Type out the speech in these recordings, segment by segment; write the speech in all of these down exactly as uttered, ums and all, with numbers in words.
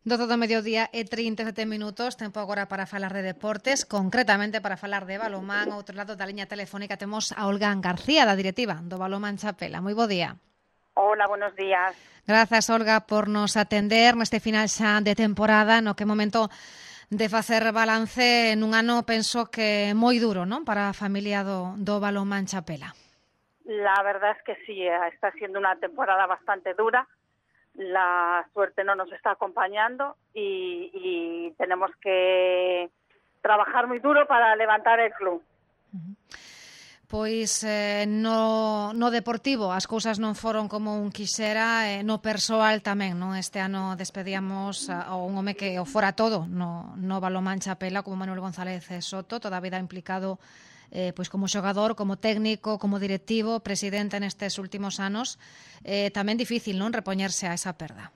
doce do mediodía e trinta e sete minutos, tempo agora para falar de deportes, concretamente para falar de balonmán. Ao outro lado da liña telefónica temos a Olga García, da directiva do Balonmán Chapela. Moi bo día. Hola, buenos días. Grazas, Olga, por nos atender neste final xa de temporada, no que momento de facer balance nun ano, penso que moi duro, non, para a familia do, do Balonmán Chapela. La verdad es que sí, está siendo una temporada bastante dura. La suerte no nos está acompañando y, y tenemos que trabajar muy duro para levantar el club. Uh-huh. Pois eh, no, no deportivo as cousas non foron como un quixera, eh, no persoal tamén, non? Este ano despedíamos a, a un home que o fora todo no, no Balonmán Chapela, como Manuel González Soto, toda a vida implicado eh, pois como xogador, como técnico, como directivo, presidente nestes últimos anos. Eh, tamén difícil, non, repoñerse a esa perda.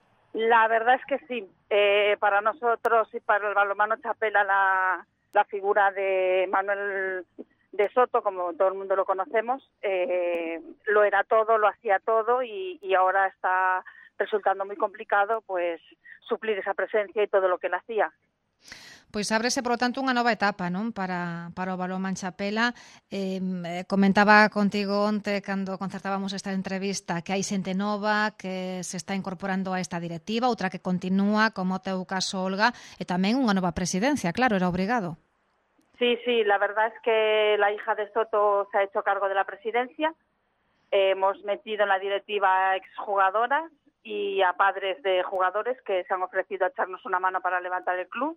La verdad es que sí, eh, para nosotros y para el Balonmán Chapela la, la figura de Manuel de Soto, como todo el mundo lo conocemos, eh, lo era todo, lo hacía todo y, y ahora está resultando muy complicado pues suplir esa presencia y todo lo que él hacía. Pois ábrese, por lo tanto, unha nova etapa, non, para, para o Balonmán Chapela. Eh, comentaba contigo onte, cando concertábamos esta entrevista, que hai xente nova que se está incorporando a esta directiva, outra que continúa, como o teu caso, Olga, e tamén unha nova presidencia, claro, era obrigado. Sí, sí, la verdad es que la hija de Soto se ha hecho cargo de la presidencia. Eh, hemos metido en la directiva a exjugadoras y a padres de jugadores que se han ofrecido a echarnos una mano para levantar el club.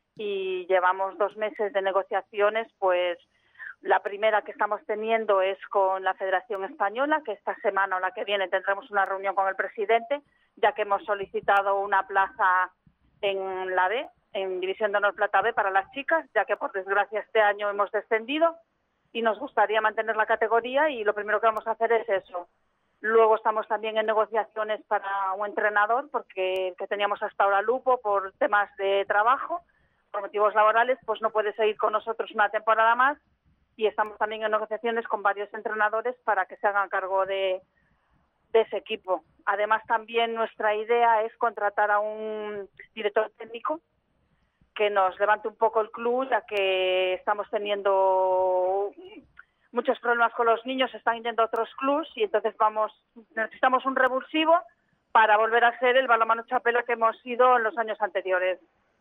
Y llevamos dos meses de negociaciones, pues la primera que estamos teniendo es con la Federación Española, que esta semana o la que viene tendremos una reunión con el presidente, ya que hemos solicitado una plaza en la B, en División de Honor Plata B para las chicas, ya que por desgracia este año hemos descendido y nos gustaría mantener la categoría y lo primero que vamos a hacer es eso. Luego estamos también en negociaciones para un entrenador, porque el que teníamos hasta ahora, Lupo, por temas de trabajo, por motivos laborales, pues no puede seguir con nosotros una temporada más y estamos también en negociaciones con varios entrenadores para que se hagan cargo de, de ese equipo. Además, también nuestra idea es contratar a un director técnico que nos levante un poco el club, ya que estamos teniendo muchos problemas con los niños, están yendo a otros clubs y entonces vamos necesitamos un revulsivo para volver a ser el Balonmán Chapela que hemos sido en los años anteriores.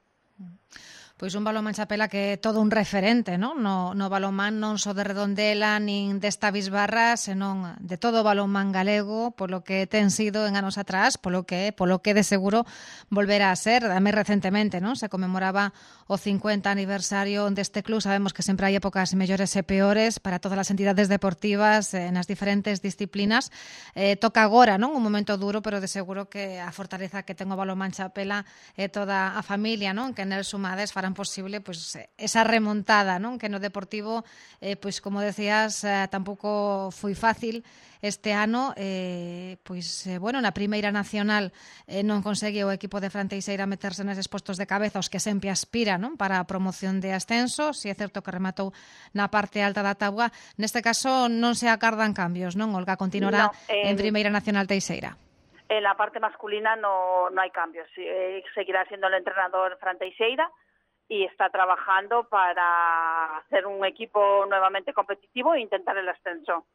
Pois un Balonmán Chapela que é todo un referente, non? No, no balonmán non só de Redondela nin desta bisbarra, senón de todo o balonmán galego, polo que ten sido en anos atrás, polo que polo que de seguro volverá a ser. Tamén recentemente, non? Se conmemoraba o cincuenta aniversario deste club. Sabemos que sempre hai épocas mellores e peores para todas as entidades deportivas eh, nas diferentes disciplinas. Eh, toca agora, non? Un momento duro, pero de seguro que a fortaleza que ten o Balonmán Chapela e toda a familia, non? Que nel sumades farán posible pues esa remontada, non? Que no deportivo, eh, pois como decías, eh, tampouco foi fácil este ano, eh, pois eh, bueno, na primeira nacional eh, non conseguiu o equipo de Fran Teixeira meterse neses postos de cabeza os que sempre aspira, non? Para a promoción de ascenso. Si é certo que rematou na parte alta da tabua, neste caso non se acardan cambios, non? Olga, continuará no, eh, en primeira nacional Teixeira. En la parte masculina no, no hay cambios, eh, seguirá siendo el entrenador Fran Teixeira y está trabajando para hacer un equipo nuevamente competitivo e intentar el ascenso.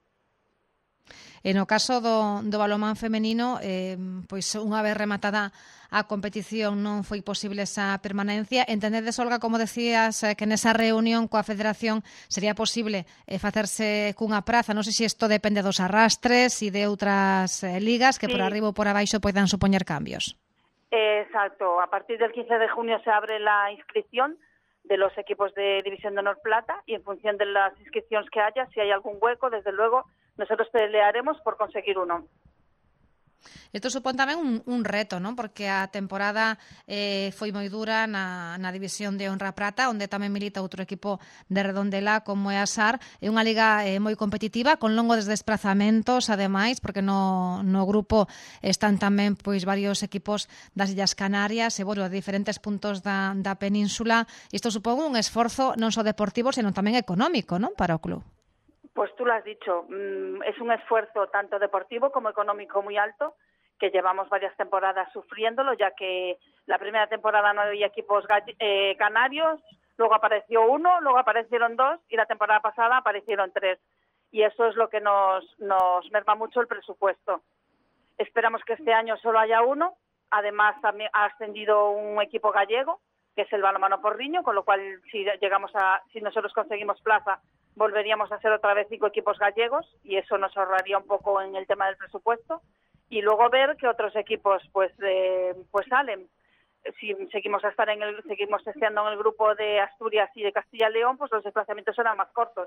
En o caso do, do balonmán femenino, eh, pois unha vez rematada a competición non foi posible esa permanencia. Entendedes, Olga, como decías, eh, que nesa reunión coa Federación sería posible eh, facerse cunha praza? Non sei se isto depende dos arrastres e de outras eh, ligas que sí, por arriba ou por abaixo poidan supoñer cambios. Exacto, a partir del quince de junio se abre la inscripción de los equipos de División de Honor Plata y en función de las inscripciones que haya, si hay algún hueco, desde luego nosotros pelearemos por conseguir uno. Isto supón tamén un, un reto, non? Porque a temporada eh, foi moi dura na, na División de Honra Prata, onde tamén milita outro equipo de Redondela como é a SAR. É unha liga eh, moi competitiva, con longos desplazamentos, ademais, porque no, no grupo están tamén pois varios equipos das Illas Canarias e, bueno, de diferentes puntos da, da península. Isto supón un esforzo non só deportivo, senón tamén económico, non? Para o club. Pues tú lo has dicho, es un esfuerzo tanto deportivo como económico muy alto que llevamos varias temporadas sufriéndolo, ya que la primera temporada no había equipos eh, canarios, luego apareció uno, luego aparecieron dos y la temporada pasada aparecieron tres. Y eso es lo que nos, nos merma mucho el presupuesto. Esperamos que este año solo haya uno. Además, también ha ascendido un equipo gallego, que es el Balonmano Porriño, con lo cual, si llegamos a, si nosotros conseguimos plaza, volveríamos a ser otra vez cinco equipos gallegos y eso nos ahorraría un poco en el tema del presupuesto. Y luego ver que otros equipos pues eh, pues salen. Si seguimos a estar en el seguimos estando en el grupo de Asturias y de Castilla y León, pues los desplazamientos serán más cortos.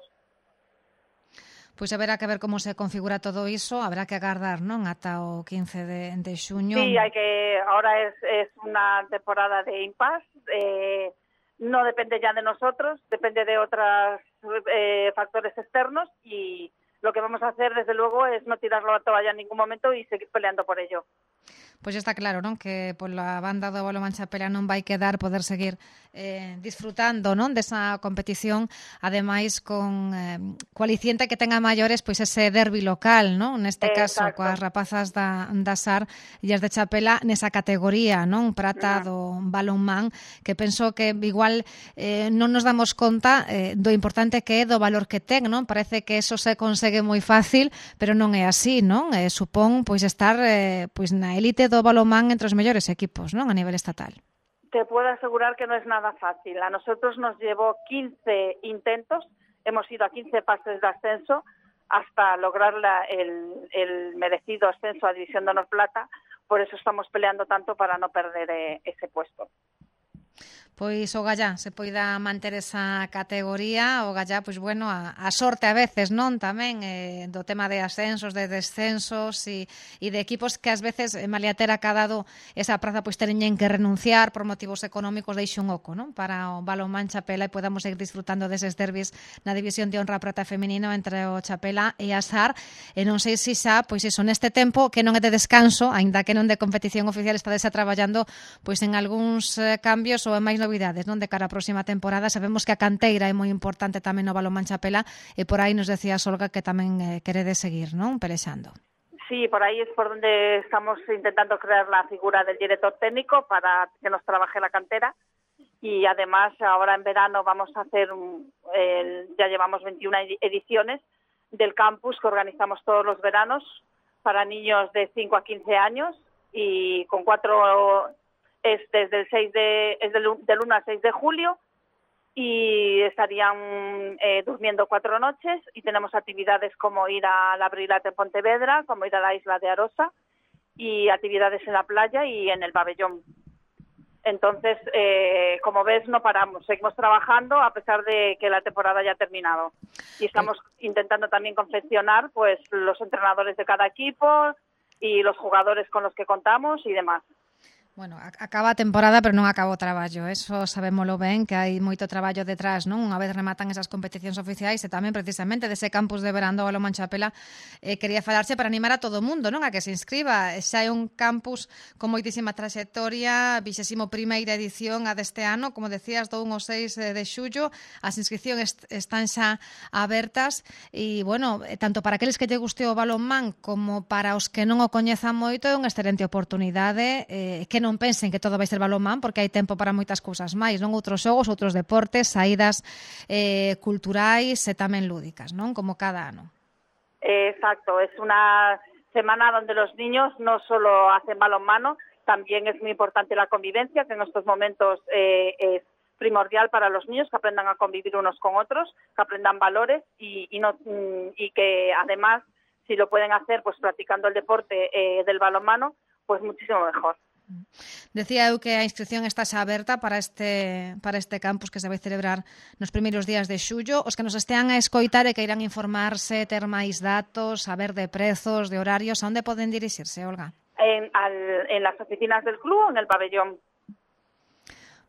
Pois haberá que ver como se configura todo iso, habrá que agardar, non, ata o quince de, de xuño. Sí, hai que ahora es, es una temporada de impasse, eh, no depende ya de nosotros, depende de otros eh, factores externos y lo que vamos a hacer, desde luego, es no tirarlo a toalla en ningún momento y seguir peleando por ello. Pois está claro, non, que pola banda do balonmán Chapela non vai quedar poder seguir eh, disfrutando, non, desa competición, ademais con eh, coaliciente que tenga maiores, pois ese derbi local, non, neste caso Exacto. coas rapazas da, da S A R e as de Chapela nesa categoría, non, prata do balonmán, que penso que igual eh, non nos damos conta eh, do importante que é, do valor que ten, non, parece que eso se consegue moi fácil, pero non é así, non, eh, supón pois estar eh, pois na élite do balonmán entre os mellores equipos, non, a nivel estatal. Te puedo asegurar que no es nada fácil. A nosotros nos llevó quince intentos, hemos ido a quince pases de ascenso hasta lograr la, el, el merecido ascenso a División de Honor Plata, por eso estamos peleando tanto para no perder eh, ese puesto. Pois o Gallá se poida manter esa categoría, o Gallá, pois bueno, a, a sorte a veces, non, tamén eh, do tema de ascensos, de descensos e, e de equipos que ás veces eh, Maliatera que ha dado esa praza pois teñen que renunciar por motivos económicos, deixe un oco, non, para o balonmán Chapela e podamos seguir disfrutando deses derbis na División de Honra Prata feminino entre o Chapela e a S A R, e non sei se xa, pois iso, neste tempo que non é de descanso, aínda que non de competición oficial, estades a traballando pois en algúns eh, cambios ou en máis novidades, non, de cara á próxima temporada. Sabemos que a canteira é moi importante tamén no balonmán Chapela e por aí nos decía Olga que tamén eh, queredes seguir, non, pelexando. Sí, por ahí es por donde estamos intentando crear la figura del director técnico para que nos trabaje la cantera y además ahora en verano vamos a hacer, un, el, ya llevamos veintiuna ediciones del campus que organizamos todos los veranos para niños de cinco a quince años y con cuatro... es desde el seis de es del, del uno al seis de julio y estarían eh, durmiendo cuatro noches y tenemos actividades como ir al Abrilate en Pontevedra, como ir a la isla de Arosa y actividades en la playa y en el pabellón. Entonces, eh, como ves, no paramos, seguimos trabajando a pesar de que la temporada ya ha terminado y estamos intentando también confeccionar pues los entrenadores de cada equipo y los jugadores con los que contamos y demás. Bueno, acaba a temporada, pero non acaba o traballo. Eso sabémolo ben, que hai moito traballo detrás, non? Unha vez rematan esas competicións oficiais e tamén precisamente dese campus de verán do balonmán Chapela eh, quería falarse para animar a todo o mundo, non? A que se inscriba. Xa é un campus con moitísima trayectoria, vixésimo primeira edición a deste ano, como decías, do un ao seis de xullo. As inscripcións están xa abertas e, bueno, tanto para aqueles que lle guste o balonmán como para os que non o coñezan moito é unha excelente oportunidade eh, que non pensen que todo vai ser balonmán porque hai tempo para moitas cousas máis, non, outros xogos, outros deportes, saídas eh, culturais e tamén lúdicas, non, como cada ano. Exacto, es una semana donde los niños no solo hacen balonmano, también es muy importante la convivencia, que en estos momentos eh, es primordial para los niños que aprendan a convivir unos con otros, que aprendan valores y, y, no, y que además, si lo pueden hacer pues practicando el deporte eh, del balonmano, pues muchísimo mejor. Decía eu que a inscripción está xa aberta para este para este campus que se vai celebrar nos primeiros días de xullo. Os que nos estean a escoitar e que irán informarse, ter máis datos, saber de prezos, de horarios, a onde poden dirixirse, Olga? En, al, en las oficinas del club o en el pabellón.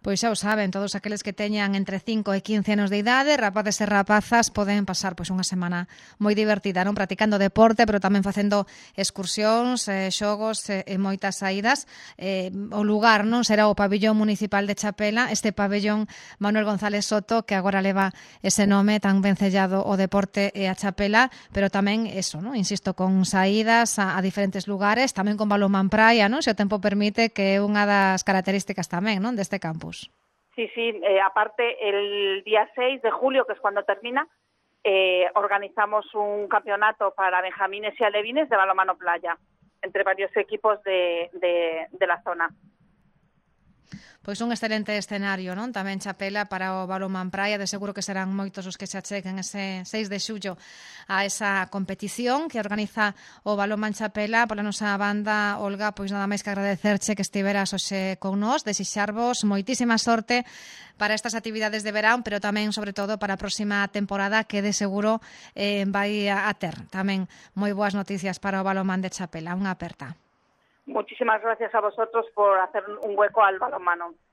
Pois xa o saben, todos aqueles que teñan entre cinco e quince anos de idade, rapaces e rapazas, poden pasar pois unha semana moi divertida, non practicando deporte, pero tamén facendo excursións, eh, xogos e, e moitas saídas. Eh, o lugar non será o pabillón municipal de Chapela, este pabillón Manuel González Soto, que agora leva ese nome tan vencellado ao deporte e a Chapela, pero tamén eso, non? Insisto, con saídas a, a diferentes lugares, tamén con balonmán praia, non? Se o tempo permite, que é unha das características tamén, non, deste campus. Sí, sí, eh, aparte el día seis de julio, que es cuando termina, eh, organizamos un campeonato para benjamines y alevines de balonmano playa, entre varios equipos de, de, de la zona. Pois un excelente escenario, non? Tamén Chapela para o balonmán praia, de seguro que serán moitos os que se acheguen ese seis de xullo a esa competición que organiza o balonmán Chapela. Pola nosa banda, Olga, pois nada máis que agradecerche que estiveras hoxe con nós, desexarvos moitísima sorte para estas actividades de verán, pero tamén, sobre todo, para a próxima temporada, que de seguro eh, vai a ter tamén moi boas noticias para o balonmán de Chapela. Unha aperta. Muchísimas gracias a vosotros por hacer un hueco al balonmano.